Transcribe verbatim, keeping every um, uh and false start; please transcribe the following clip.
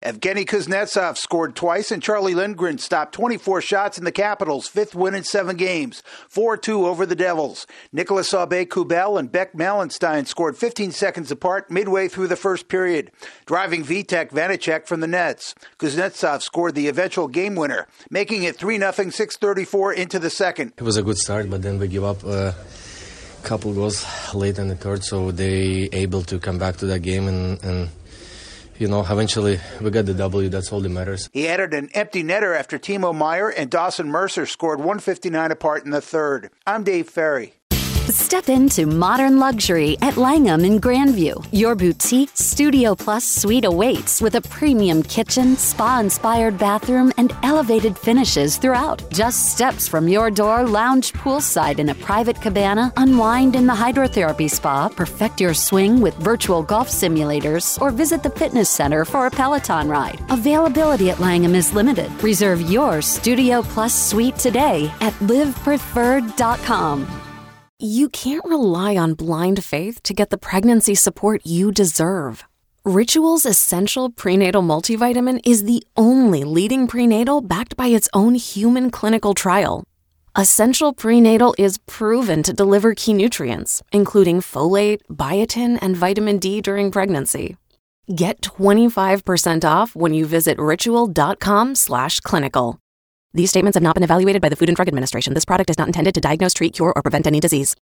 Evgeny Kuznetsov scored twice, and Charlie Lindgren stopped twenty-four shots in the Capitals' fifth win in seven games, four two over the Devils. Nicolas Aube-Kubel and Beck Malenstein scored fifteen seconds apart midway through the first period, driving Vitek Vanacek from the nets. Kuznetsov scored the eventual game winner, making it three nothing, six thirty-four into the second. It was a good start, but then we give up a couple goals late in the third, so they able to come back to that game and, and you know, eventually we got the W. That's all that matters. He added an empty netter after Timo Meyer and Dawson Mercer scored one fifty-nine apart in the third. I'm Dave Ferry. Step into modern luxury at Langham in Grandview. Your boutique Studio Plus suite awaits with a premium kitchen, spa-inspired bathroom, and elevated finishes throughout. Just steps from your door, lounge poolside in a private cabana, unwind in the hydrotherapy spa, perfect your swing with virtual golf simulators, or visit the fitness center for a Peloton ride. Availability at Langham is limited. Reserve your Studio Plus suite today at live preferred dot com. You can't rely on blind faith to get the pregnancy support you deserve. Ritual's Essential Prenatal Multivitamin is the only leading prenatal backed by its own human clinical trial. Essential Prenatal is proven to deliver key nutrients, including folate, biotin, and vitamin D during pregnancy. Get twenty-five percent off when you visit ritual.com slash clinical. These statements have not been evaluated by the Food and Drug Administration. This product is not intended to diagnose, treat, cure, or prevent any disease.